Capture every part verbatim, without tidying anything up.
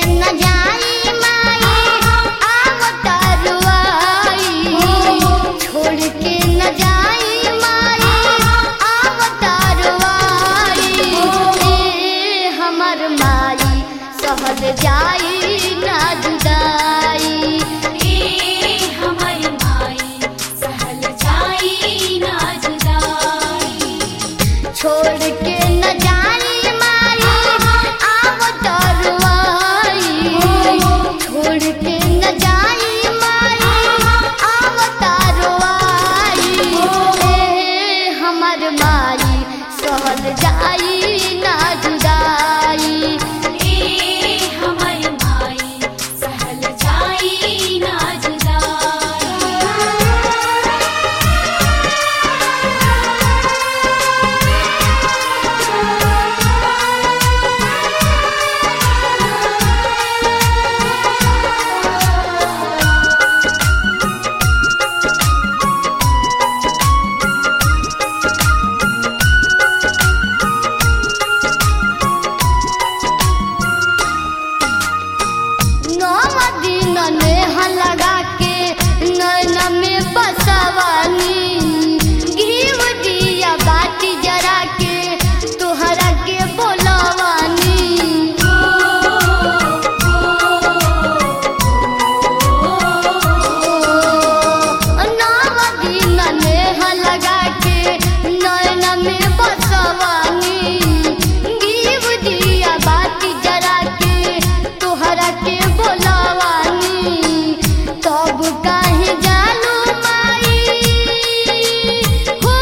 न जाई माई आवतारुआई, छोड़ के न जाई माई आवतारुआई। ए हमर माई सहल जाई ना जुदाई, ए हमर माई सहल जाई ना जुदाई। छोड़ के न जाई माई आवतारुआई, छोड़ के न जाई माई आवतारुआई। ए हमर माई सहल जाई ना जुदाई, ए हमर माई सहल जाई ना जुदाई। नौ दिन नेह लगा के नैन में बसवानी, घीव दिया बाती जरा के तोहरा के बोलवानी। नौ दिन नेह लगा के नैन में बसवानी, घीव दिया बाती जरा के तोहरा के बोलवानी। तब काहे जालू माई हो,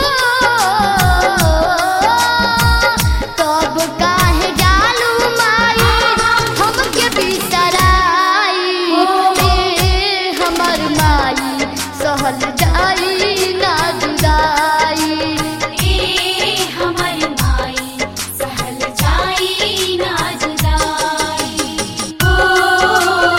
तब काहे जालू माई हमके बिसराई। ए हमर माई सहल जाई ना जुदाई, ए हमर माई सहल जाई ना जुदाई। ओ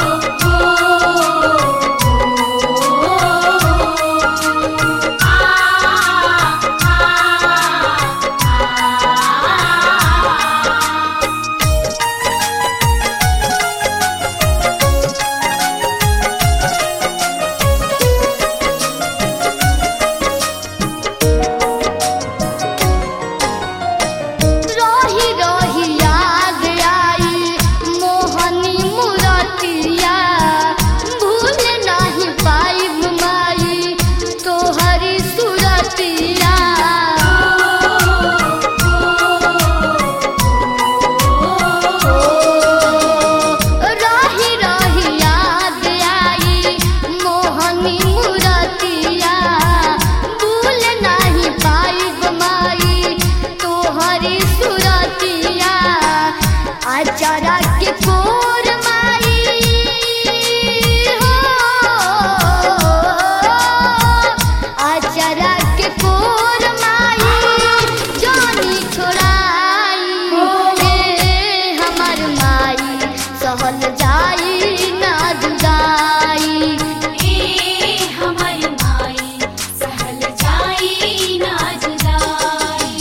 रही रही याद आई मोहनी मुरतिया, भूल नहीं पाइब माई तोहरी सुरतिया। रही रही याद आई मोहनी मुरतिया, भूल नहीं पाइब माई तोहरी सुरतिया। आचारा के कोर माई हो, आचारा के कोर माई जानी छोड़ाई। ए हमर माई सहल जाई ना जुदाई, ए हमर माई सहल जाई ना जुदाई।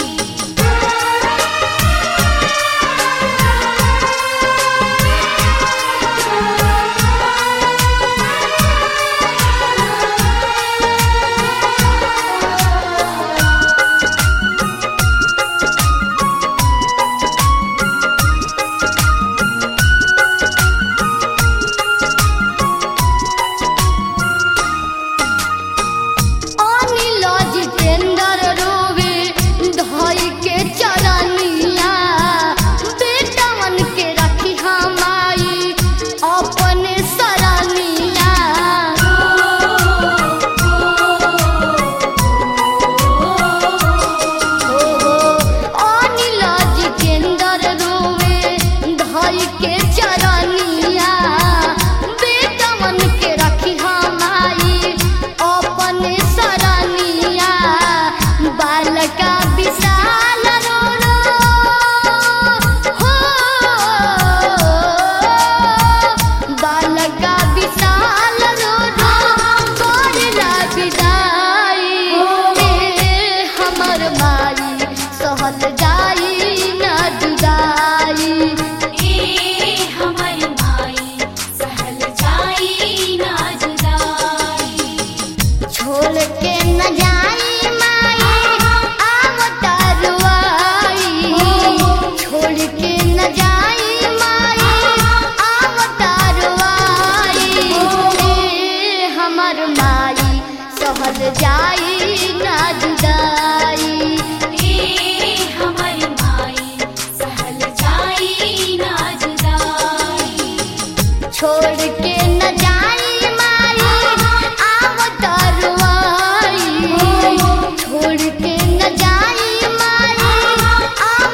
छोड़ के न जाई माई आव तरुआई छोड़ के न जाई माई आव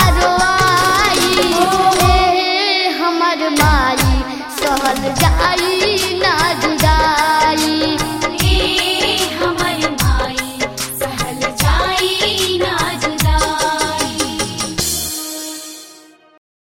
तरुआई ए हमर माई सहल जाई